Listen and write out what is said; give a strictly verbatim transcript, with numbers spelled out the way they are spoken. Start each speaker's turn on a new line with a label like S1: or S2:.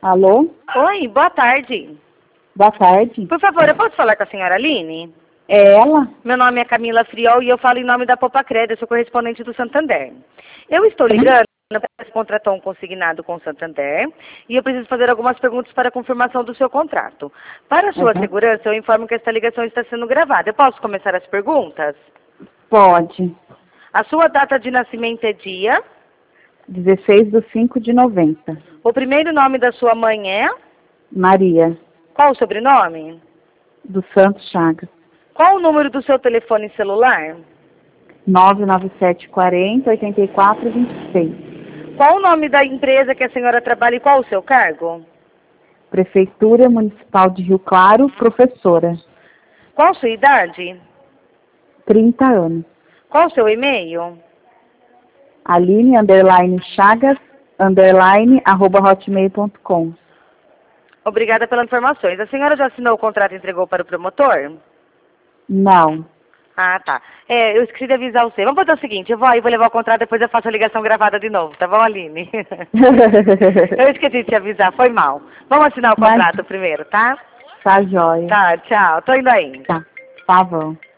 S1: Alô?
S2: Oi, boa tarde.
S1: Boa tarde.
S2: Por favor, eu posso falar com a senhora Aline?
S1: É ela?
S2: Meu nome é Camila Friol e eu falo em nome da Popacred, eu sou correspondente do Santander. Eu estou ligando para você contratar um consignado com o Santander e eu preciso fazer algumas perguntas para a confirmação do seu contrato. Para a sua
S1: Uhum.
S2: segurança, eu informo que esta ligação está sendo gravada. Eu posso começar as perguntas?
S1: Pode.
S2: A sua data de nascimento é dia?
S1: dezesseis de cinco de noventa.
S2: O primeiro nome da sua mãe é?
S1: Maria,
S2: Qual o sobrenome?
S1: do Santos Chagas.
S2: Qual o número do seu telefone celular?
S1: nove nove sete quatro zero, oito quatro dois seis.
S2: Qual o nome da empresa que a senhora trabalha e qual o seu cargo?
S1: Prefeitura Municipal de Rio Claro, professora.
S2: Qual a sua idade?
S1: trinta anos.
S2: Qual o seu e-mail?
S1: Aline, underline, Chagas, underline, arroba hotmail ponto com.
S2: Obrigada pelas informações. A senhora já assinou o contrato e entregou para o promotor?
S1: Não.
S2: Ah, tá. É, eu esqueci de avisar você. Vamos fazer o seguinte, eu vou aí, vou levar o contrato, depois eu faço a ligação gravada de novo, tá bom, Aline? Eu esqueci de te avisar, foi mal. Vamos assinar o
S1: Mas-
S2: contrato primeiro, tá?
S1: Tá jóia.
S2: Tá, tchau. Tô indo aí.
S1: Tá. Tá bom.